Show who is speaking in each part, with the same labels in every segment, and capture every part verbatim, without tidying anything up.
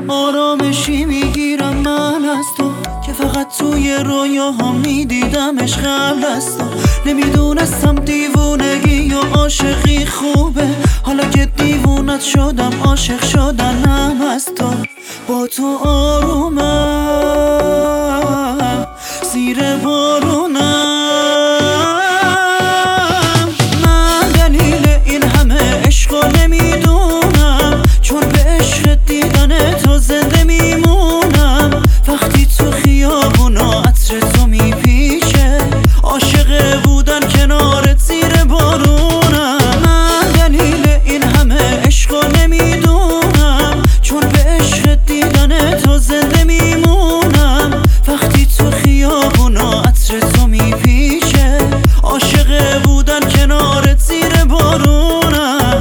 Speaker 1: آرامشی میگیرم من از تو که فقط توی رویاها میدیدمش قبل از تو. نمیدونستم دیوونگی یا عاشقی خوبه، حالا که دیوونت شدم عاشق شدنم از تو. با تو آرومم زیر بارونم. من دلیل این همه عشقو نمیدونم، چون به عشق دیدن تو زنده میمونم. وقتی تو خیابونا عطر تو میپیچه، عاشق بودن کنارت زیر بارونم. من دلیل این همه عشقو نمیدونم، چون به عشق دیدن تو زنده میمونم. وقتی تو خیابونا عطر تو میپیچه، عاشق بودن کنارت زیر بارونم.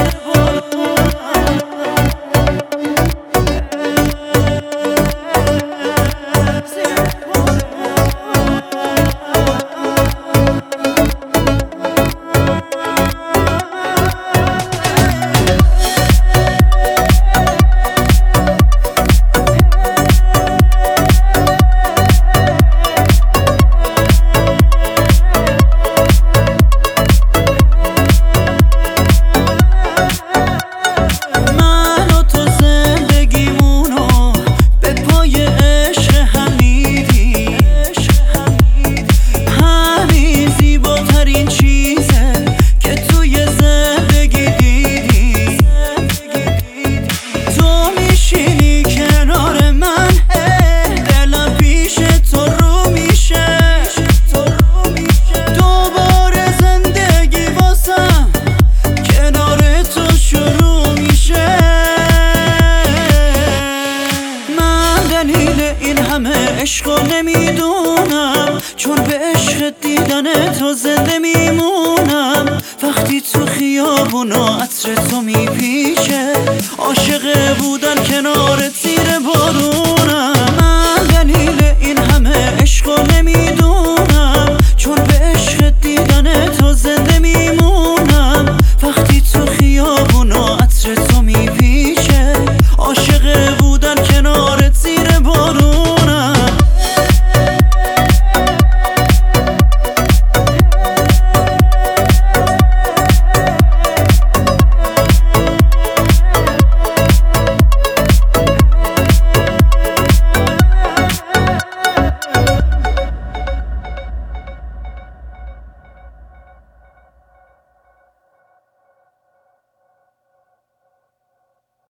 Speaker 1: دلیل این همه عشقو نمیدونم، چون به عشق دیدن تو زنده میمونم. وقتی تو خیابونا عطر تو میپیچه، عاشق بودن کنارت زیر بارون.